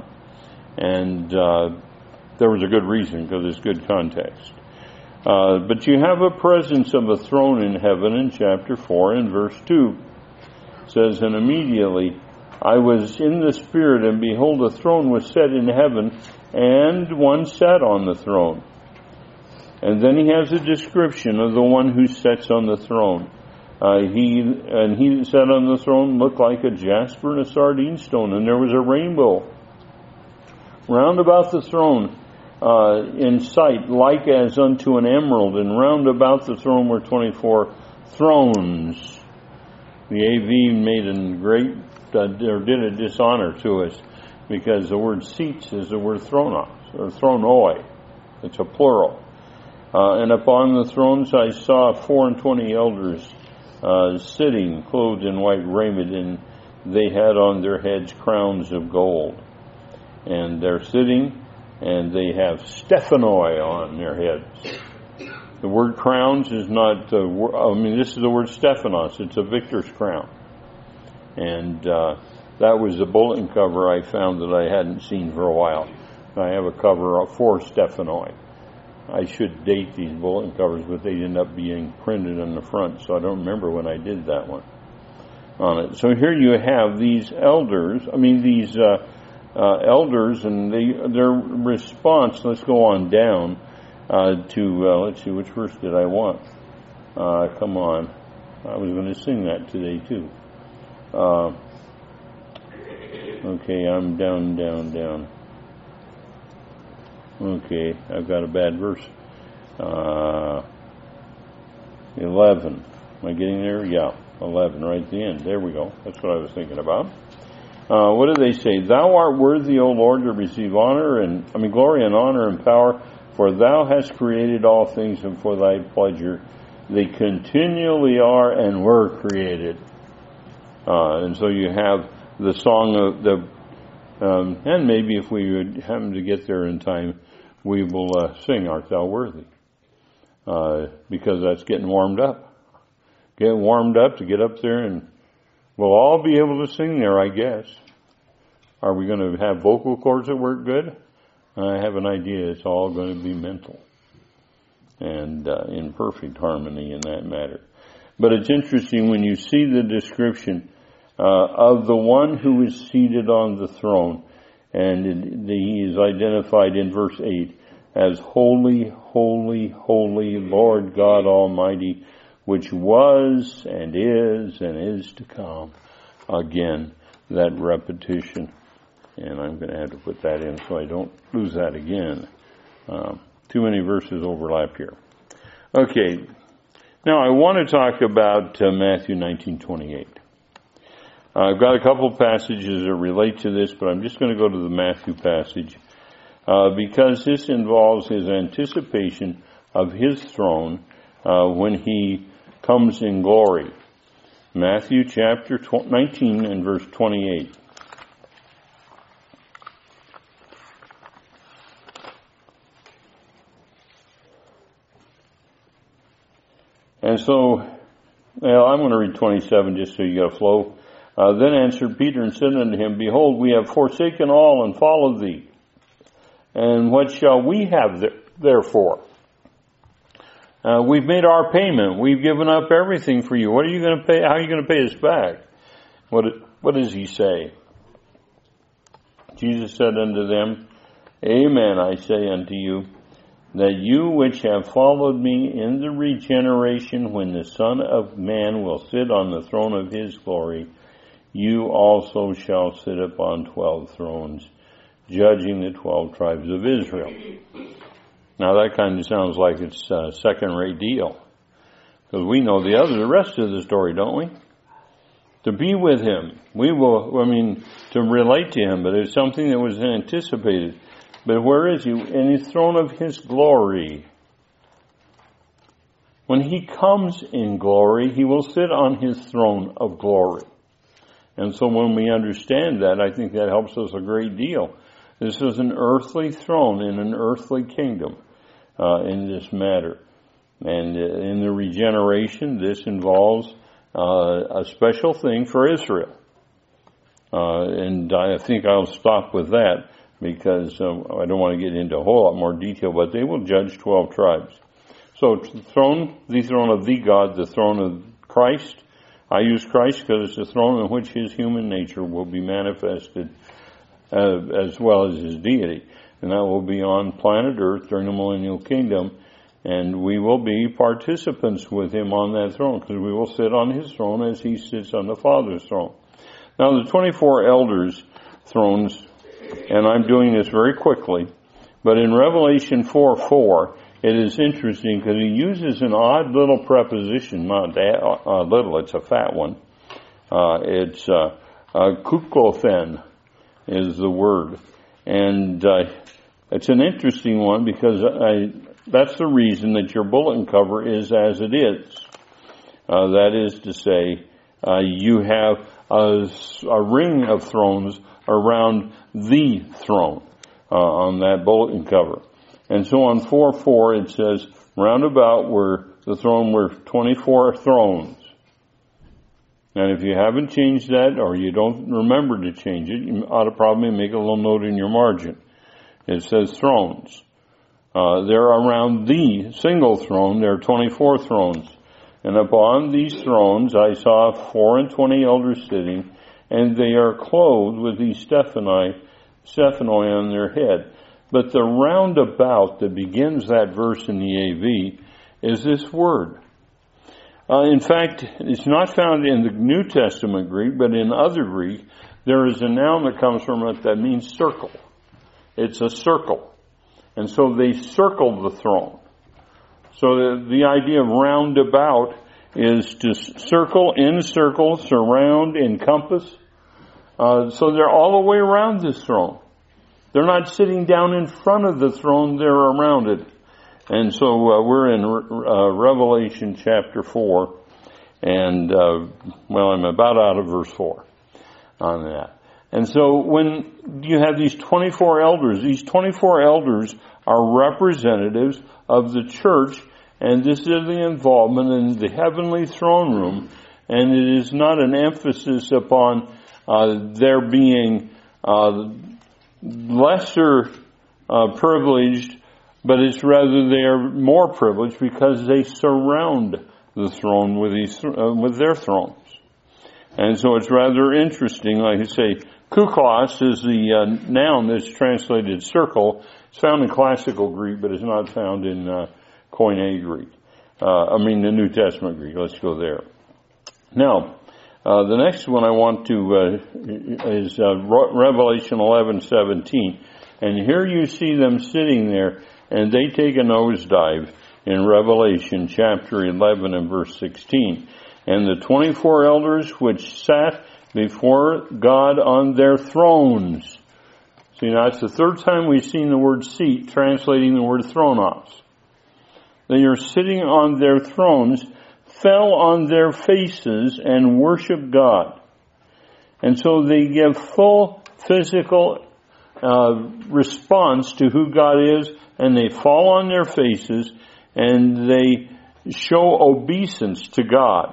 And uh, there was a good reason, because it's good context. Uh, but you have a presence of a throne in heaven in chapter four and verse two. It says, and immediately I was in the Spirit, and behold, a throne was set in heaven, and one sat on the throne. And then he has a description of the one who sits on the throne. Uh, he and he that sat on the throne looked like a jasper and a sardine stone, and there was a rainbow round about the throne uh, in sight, like as unto an emerald, and round about the throne were twenty-four thrones. The A V made a great, uh, or did a dishonor to us, because the word seats is the word thronos, or thronoi. It's a plural. Uh, and upon the thrones I saw four and twenty elders uh, sitting, clothed in white raiment, and they had on their heads crowns of gold. And they're sitting, and they have stephanoi on their heads. The word crowns is not, uh, I mean, this is the word Stephanos. It's a victor's crown. And uh, that was the bulletin cover I found that I hadn't seen for a while. I have a cover for Stephanoi. I should date these bulletin covers, but they end up being printed on the front, so I don't remember when I did that one. on it. So here you have these elders, I mean these uh, uh, elders and they, their response, let's go on down uh, to, uh, let's see, which verse did I want? Uh, come on. I was going to sing that today too. Uh, okay, I'm down, down, down. Okay, I've got a bad verse. Uh, eleven. Am I getting there? Yeah, eleven, right at the end. There we go. That's what I was thinking about. Uh, what do they say? Thou art worthy, O Lord, to receive honor and, I mean, glory and honor and power, for thou hast created all things, and for thy pleasure they continually are and were created. Uh, and so you have the song of the, um, and maybe if we would happen to get there in time, we will uh, sing, Art Thou Worthy, uh, because that's getting warmed up. Getting warmed up to get up there, and we'll all be able to sing there, I guess. Are we going to have vocal cords that work good? I have an idea it's all going to be mental and uh, in perfect harmony in that matter. But it's interesting when you see the description uh, of the one who is seated on the throne, and it, the, he is identified in verse eight as holy, holy, holy Lord God Almighty, which was and is and is to come. Again, that repetition. And I'm going to have to put that in so I don't lose that again. Um, too many verses overlap here. Okay. Now I want to talk about uh, Matthew nineteen twenty-eight. Uh, I've got a couple passages that relate to this, but I'm just going to go to the Matthew passage uh, because this involves his anticipation of his throne uh, when he comes in glory. Matthew chapter nineteen and verse twenty-eight. And so, well, I'm going to read twenty-seven just so you get a flow. Uh, then answered Peter and said unto him, Behold, we have forsaken all and followed thee. And what shall we have there, therefore? Uh, we've made our payment. We've given up everything for you. What are you going to pay? How are you going to pay us back? What, what does he say? Jesus said unto them, Amen, I say unto you, that you which have followed me in the regeneration when the Son of Man will sit on the throne of his glory, you also shall sit upon twelve thrones, judging the twelve tribes of Israel. Now that kind of sounds like it's a second-rate deal, because we know the other, the rest of the story, don't we? To be with him, we will, I mean, to relate to him, but it's something that was anticipated. But where is he? In his throne of his glory. When he comes in glory, he will sit on his throne of glory. And so when we understand that, I think that helps us a great deal. This is an earthly throne in an earthly kingdom uh, in this matter. And uh, in the regeneration, this involves uh, a special thing for Israel. Uh, and I think I'll stop with that, because um, I don't want to get into a whole lot more detail, but they will judge twelve tribes. So throne, the throne of the God, the throne of Christ. I use Christ because it's the throne in which his human nature will be manifested uh, as well as his deity. And that will be on planet Earth during the millennial kingdom. And we will be participants with him on that throne, because we will sit on his throne as he sits on the Father's throne. Now the twenty-four elders' thrones, and I'm doing this very quickly, but in Revelation four four, it is interesting because he uses an odd little preposition, not that, uh, little, it's a fat one. Uh, it's uh, uh, kukothen is the word. And uh, it's an interesting one because I, that's the reason that your bulletin cover is as it is. Uh, that is to say, uh, you have a, a ring of thrones around the throne uh, on that bulletin cover. And so on four four it says, round about were the throne were twenty-four thrones. And if you haven't changed that, or you don't remember to change it, you ought to probably make a little note in your margin. It says thrones. Uh, they're around the single throne, there are twenty-four thrones. And upon these thrones I saw four and twenty elders sitting, and they are clothed with these Stephanoi, Stephanoi on their head. But the roundabout that begins that verse in the A V is this word. Uh, in fact, it's not found in the New Testament Greek, but in other Greek, there is a noun that comes from it that means circle. It's a circle. And so they circled the throne. So the, the idea of roundabout is to circle, encircle, surround, encompass. Uh, so they're all the way around this throne. They're not sitting down in front of the throne, they're around it. And so uh, we're in uh, Revelation chapter four, and, uh, well, I'm about out of verse four on that. And so when you have these twenty-four elders, these twenty-four elders are representatives of the church, and this is the involvement in the heavenly throne room, and it is not an emphasis upon uh, there being uh, lesser uh, privileged, but it's rather they are more privileged because they surround the throne with these uh, with their thrones. And so it's rather interesting. Like I say, kuklos is the uh, noun that's translated circle. It's found in classical Greek, but it's not found in uh, Koine Greek. Uh, I mean the New Testament Greek. Let's go there. Now, uh, the next one I want to uh, is uh, Revelation eleven seventeen, and here you see them sitting there, and they take a nosedive in Revelation chapter eleven and verse sixteen. And the twenty-four elders which sat before God on their thrones. See, now it's the third time we've seen the word seat translating the word thronos. They are sitting on their thrones, fell on their faces and worship God. And so they give full physical uh, response to who God is, and they fall on their faces and they show obeisance to God.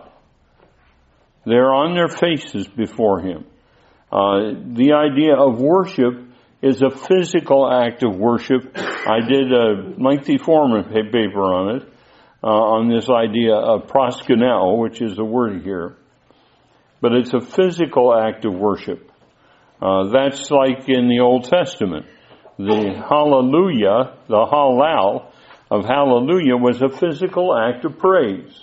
They're on their faces before Him. Uh, the idea of worship is a physical act of worship. I did a lengthy form paper on it, uh, on this idea of proskuneo, which is the word here. But it's a physical act of worship. Uh, that's like in the Old Testament. The hallelujah, the halal of hallelujah was a physical act of praise.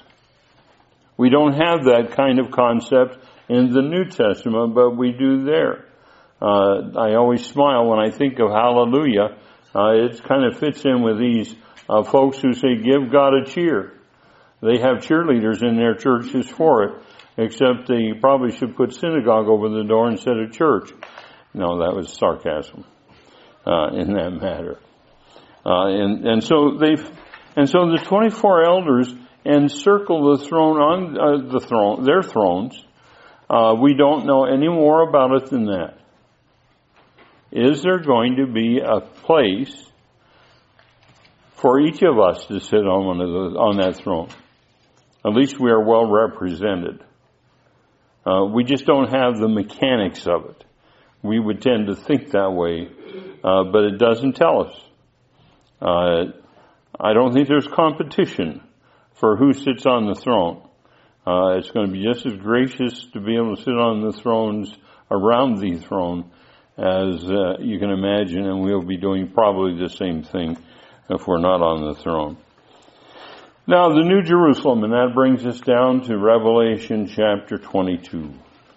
We don't have that kind of concept in the New Testament, but we do there. Uh, I always smile when I think of hallelujah. Uh, it kind of fits in with these uh, folks who say, give God a cheer. They have cheerleaders in their churches for it, except they probably should put synagogue over the door instead of church. No, that was sarcasm uh, in that matter. Uh, and, and so they, and so the twenty-four elders encircle the throne on uh, the throne, their thrones. Uh, we don't know any more about it than that. Is there going to be a place for each of us to sit on one of those, on that throne? At least we are well represented. Uh, we just don't have the mechanics of it. We would tend to think that way, uh, but it doesn't tell us. Uh, I don't think there's competition for who sits on the throne. Uh, it's going to be just as gracious to be able to sit on the thrones around the throne as uh, you can imagine, and we'll be doing probably the same thing if we're not on the throne. Now, the New Jerusalem, and that brings us down to Revelation chapter twenty-two.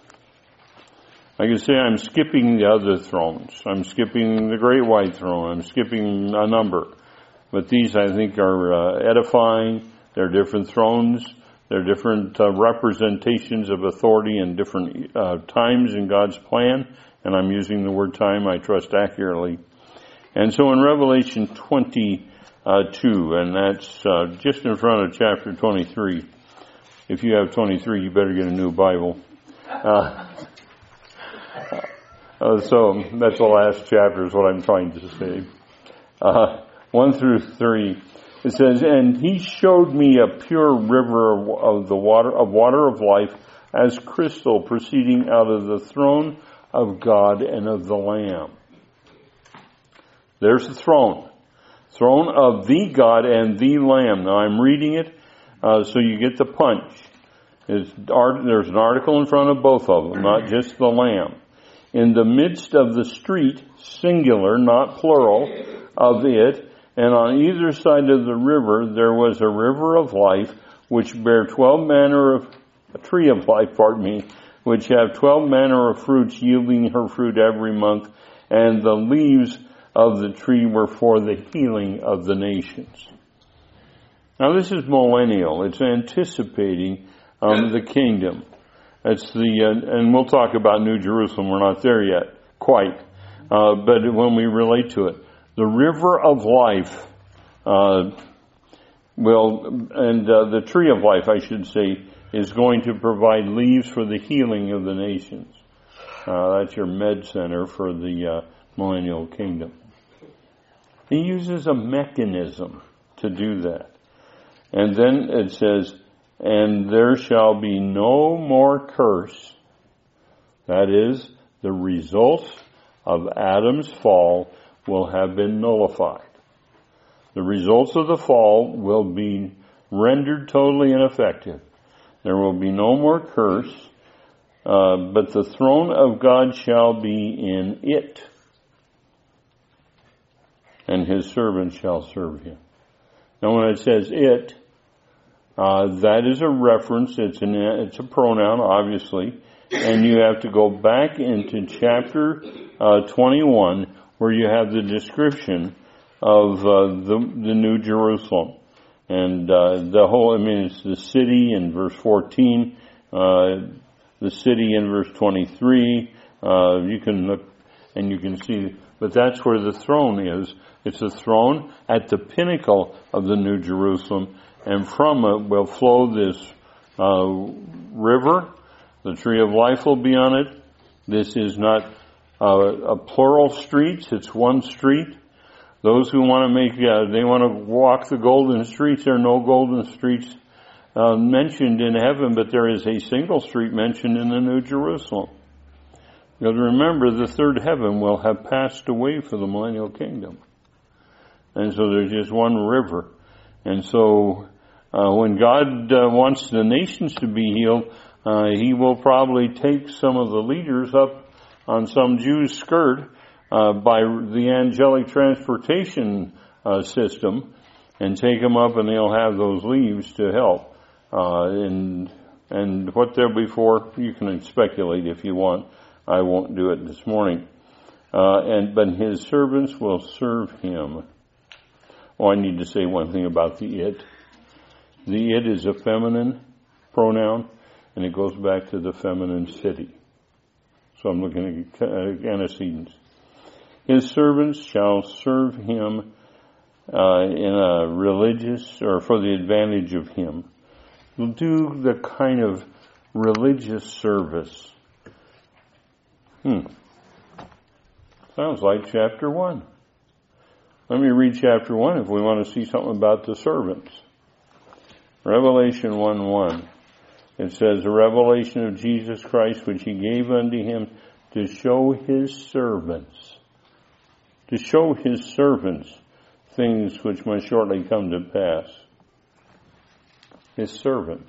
I can say I'm skipping the other thrones. I'm skipping the great white throne. I'm skipping a number. But these, I think, are uh, edifying. They're different thrones. They're different uh, representations of authority in different uh, times in God's plan. And I'm using the word time, I trust, accurately. And so in Revelation twenty-two, and that's uh, just in front of chapter twenty-three. If you have twenty-three, you better get a new Bible. Uh, uh, so that's the last chapter is what I'm trying to say. Uh, one through three. It says, and he showed me a pure river of, of the water, of water of life as crystal proceeding out of the throne of God and of the Lamb. There's the throne. Throne of the God and the Lamb. Now I'm reading it Uh, so you get the punch. It's, there's an article in front of both of them, not just the Lamb. In the midst of the street, singular, not plural, of it, and on either side of the river there was a river of life, which bare twelve manner of, a tree of life, pardon me, which have twelve manner of fruits, yielding her fruit every month, and the leaves of the tree were for the healing of the nations. Now this is millennial. It's anticipating um, the kingdom. It's the, uh, and we'll talk about New Jerusalem. We're not there yet, quite. Uh, but when we relate to it, the river of life, uh, will, and uh, the tree of life, I should say, is going to provide leaves for the healing of the nations. Uh, that's your med center for the uh, millennial kingdom. He uses a mechanism to do that. And then it says, and there shall be no more curse. That is, the results of Adam's fall will have been nullified. The results of the fall will be rendered totally ineffective. There will be no more curse, uh, but the throne of God shall be in it, and his servants shall serve him. Now when it says it, Uh, that is a reference. It's an it's a pronoun, obviously, and you have to go back into chapter uh, twenty-one, where you have the description of uh, the the New Jerusalem, and uh, the whole. I mean, it's the city in verse fourteen, uh, the city in verse twenty-three. Uh, you can look and you can see, but that's where the throne is. It's a throne at the pinnacle of the New Jerusalem. And from it will flow this uh, river. The tree of life will be on it. This is not uh, a plural streets. It's one street. Those who want to make, uh, they want to walk the golden streets. There are no golden streets uh, mentioned in heaven, but there is a single street mentioned in the New Jerusalem. You have to remember, the third heaven will have passed away for the millennial kingdom. And so there's just one river. And so Uh, when God uh, wants the nations to be healed, uh, he will probably take some of the leaders up on some Jew's skirt uh, by the angelic transportation uh, system and take them up, and they'll have those leaves to help. Uh, and and what they'll be for, you can speculate if you want. I won't do it this morning. Uh, and but his servants will serve him. Oh, I need to say one thing about the it. The it is a feminine pronoun, and it goes back to the feminine city. So I'm looking at antecedents. His servants shall serve him uh, in a religious, or for the advantage of him. They'll do the kind of religious service. Hmm. Sounds like chapter one. Let me read chapter one if we want to see something about the servants. Revelation one one. It says, a revelation of Jesus Christ, which he gave unto him to show his servants, to show his servants things which must shortly come to pass. His servants.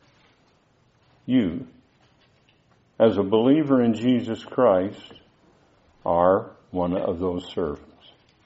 You, as a believer in Jesus Christ, are one of those servants.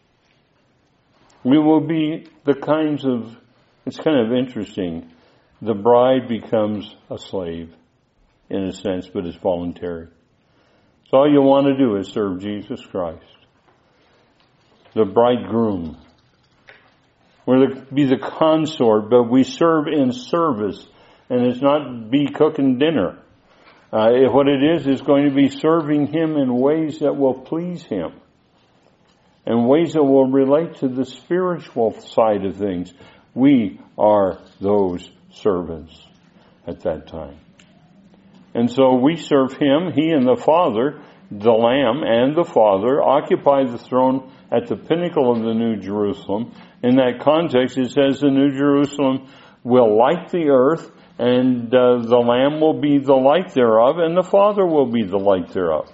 We will be the kinds of, it's kind of interesting. The bride becomes a slave, in a sense, but it's voluntary. So all you want to do is serve Jesus Christ. The bridegroom. We're to be the consort, but we serve in service. And it's not be cooking dinner. Uh, what it is, is going to be serving him in ways that will please him. And ways that will relate to the spiritual side of things. We are those servants at that time. And so we serve him. He and the Father, the Lamb and the Father, occupy the throne at the pinnacle of the New Jerusalem. In that context, it says the New Jerusalem will light the earth, and uh, the Lamb will be the light thereof, and the Father will be the light thereof.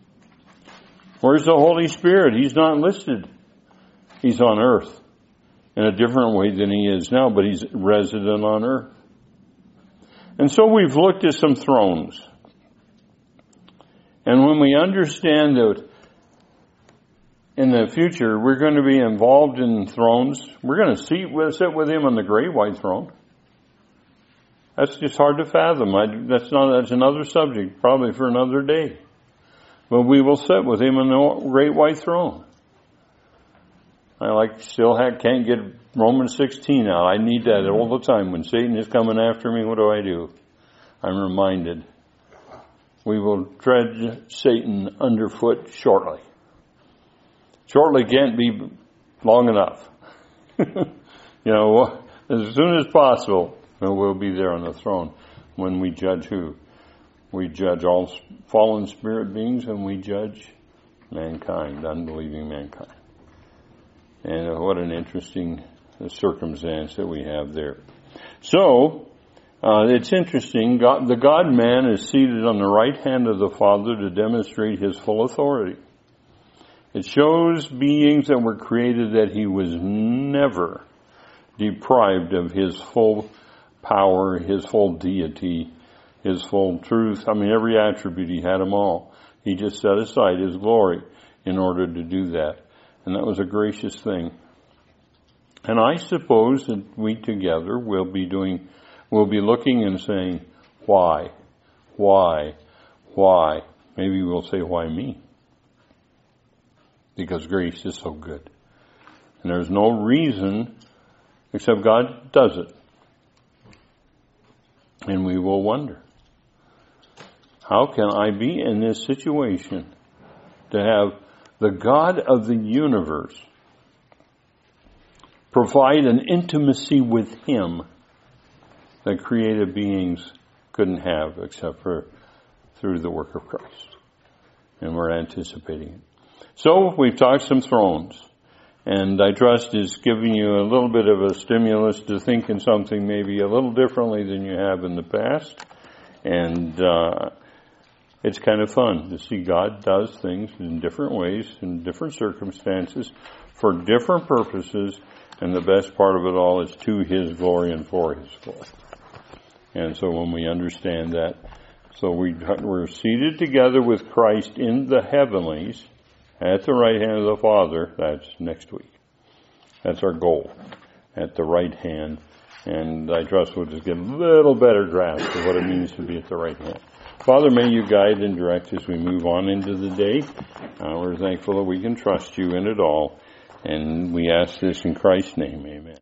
Where's the Holy Spirit? He's not listed. He's on earth. in a different way than he is now, but he's resident on earth. And so we've looked at some thrones. And when we understand that in the future we're going to be involved in thrones, we're going to sit with, sit with him on the great white throne. That's just hard to fathom. I, that's not. That's another subject, probably for another day. But we will sit with him on the great white throne. I like still have, can't get Romans sixteen out. I need that all the time. When Satan is coming after me, what do I do? I'm reminded. We will tread Satan underfoot shortly. Shortly can't be long enough. You know, as soon as possible, we'll be there on the throne when we judge who? We judge all fallen spirit beings, and we judge mankind, unbelieving mankind. And what an interesting circumstance that we have there. So, uh, it's interesting. God, the God-man is seated on the right hand of the Father to demonstrate his full authority. It shows beings that were created that he was never deprived of his full power, his full deity, his full truth. I mean, every attribute, he had them all. He just set aside his glory in order to do that. And that was a gracious thing. And I suppose that we together will be doing, will be looking and saying, why? Why? Why? Maybe we'll say, why me? Because grace is so good. And there's no reason except God does it. And we will wonder, how can I be in this situation to have the God of the universe provide an intimacy with him that created beings couldn't have except for through the work of Christ. And we're anticipating it. So we've talked some thrones. And I trust is giving you a little bit of a stimulus to think in something maybe a little differently than you have in the past. And uh, it's kind of fun to see God does things in different ways, in different circumstances, for different purposes. And the best part of it all is to his glory and for his glory. And so when we understand that, so we, we're seated together with Christ in the heavenlies, at the right hand of the Father. That's next week. That's our goal. At the right hand. And I trust we'll just get a little better grasp of what it means to be at the right hand. Father, may you guide and direct as we move on into the day. Uh, we're thankful that we can trust you in it all. And we ask this in Christ's name. Amen.